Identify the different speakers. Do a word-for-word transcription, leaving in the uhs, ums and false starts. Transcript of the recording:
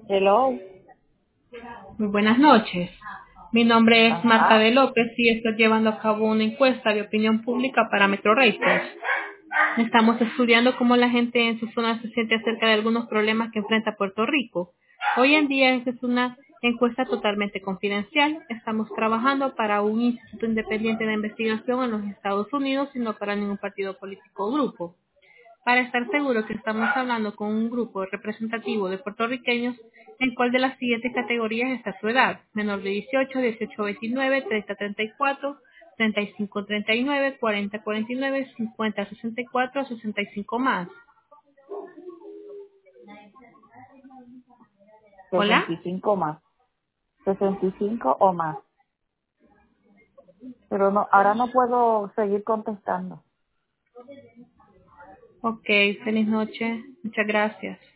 Speaker 1: Hello.
Speaker 2: Muy buenas noches. Mi nombre es Marta de
Speaker 1: Ajá.
Speaker 2: López y estoy llevando a cabo una encuesta de opinión pública para Metro Racers. Estamos estudiando cómo la gente en su zona se siente acerca de algunos problemas que enfrenta Puerto Rico. Hoy en día esta es una encuesta totalmente confidencial. Estamos trabajando para un instituto independiente de investigación en los Estados Unidos y no para ningún partido político o grupo. Para estar seguro que estamos hablando con un grupo representativo de puertorriqueños, ¿en cuál de las siguientes categorías está su edad? Menor de dieciocho, dieciocho a veintinueve, treinta a treinta y cuatro, treinta y cinco a treinta y nueve, cuarenta a cuarenta y nueve, cincuenta a sesenta y cuatro, sesenta y cinco más. ¿Hola?
Speaker 1: sesenta y cinco más. sesenta y cinco o más. Pero no, ahora no puedo seguir contestando.
Speaker 2: Ok, feliz noche. Muchas gracias.